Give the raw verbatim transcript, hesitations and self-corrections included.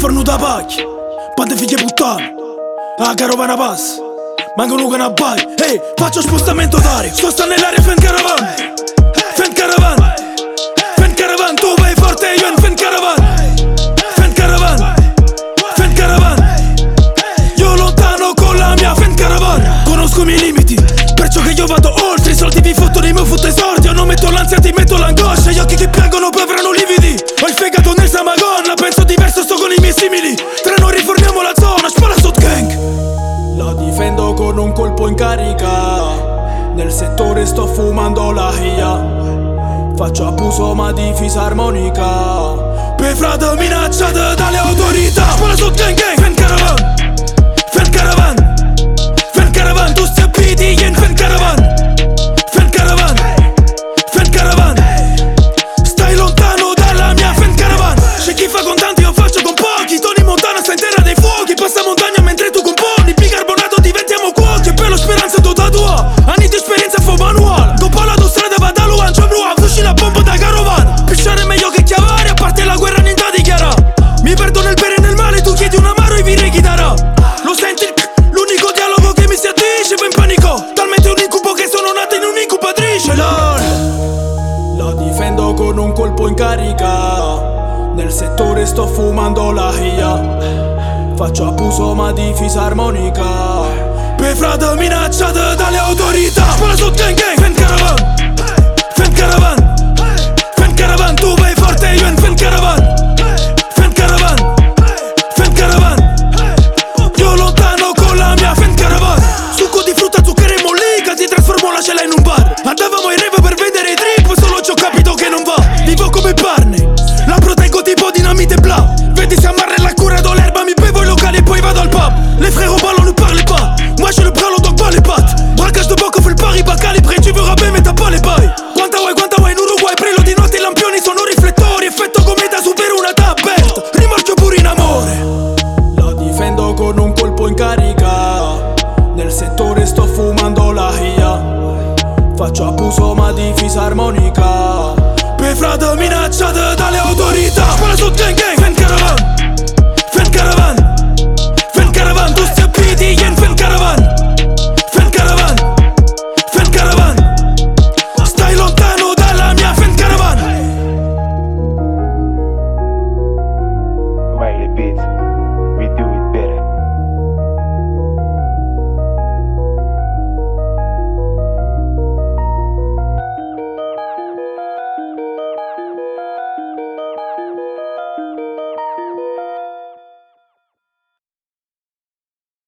forno da pacchi, bande figlie puttane, a carovana pass, mancano che ne bai. Ehi, faccio spostamento d'aria, sto sta nell'aria fan caravan, fan caravan, fan caravan, tu vai forte io in fan caravan, fan caravan, fan caravan, io lontano con la mia fan caravan. Conosco i miei limiti, perciò che io vado oltre, i soldi vi fottono, i miei fotto esordi. Io non metto l'ansia, ti metto l'angoscia, gli occhi che piangono poi avranno lividi. Ho il fegato nel Samagonna, penso diverso, sto con i miei simili. Tra noi riformiamo la zona, spara sotto gang. La difendo con un colpo in carica, nel settore sto fumando la hia. Faccio abuso ma di fisarmonica, per frate minacciate dalle autorità. Spara sotto gang gang, fan caravan, fan caravan, fan caravan, tu stai piti in fan caravan, fan caravan, fan caravan. Stai lontano dalla mia fan caravan. C'è chi fa con tanti, io faccio con pochi. Tony Montana sta in terra dei fuochi, passa montagna mentre tu componi. Bicarbonato diventiamo cuochi, e per lo speranza tutta tua. Anni di esperienza fu manuale, dopo l'autostrada va da Luan, c'è Blue, fuci la bomba da Carovan. Pisciare è meglio che chiavare, a parte la guerra niente da dichiara. Mi perdo nel bene e nel male, tu chiedi un amaro e vi chi darà. Lo senti il l'unico dialogo che mi si addice, va in panico, talmente un incubo che sono nata in un'incubatrice. LOL. La difendo con un colpo in carica, nel settore sto fumando la hia. Faccio abuso ma di fisarmonica, per frate minacciate dalle autorità. Spara sotto gang gang, fan caravan, fan caravan, fan caravan, tu vai forte io in fan caravan, fan caravan, fan caravan. Io lontano con la mia fan caravan. Succo di frutta, zucchero e mollica, ti trasformo la cella in un bar. Andavamo in rave per vedere i trip, solo ci ho capito che non va. Vivo come Barney, la proteggo tipo dinamite bla. Vedi se amarre la cura do l'erba, mi bevo i locali e poi vado al pub. Les frères au ballon ne parlez pas, moi j'ai le bras donc pas les pattes. Braquage de banque, on fait le pari pas calibré, tu veux rapper mais t'as pas les bails. Quanta vuoi, quanta vuoi in Uruguay, prelo di notte i lampioni sono riflettori. Effetto come da super una tablet, rimorchio pure in amore. La difendo con un colpo in carica, nel settore sto fumando la hia. Faccio abuso ma di fisarmonica, per frate minacciate dalle autorità. Spara sotto gang gang.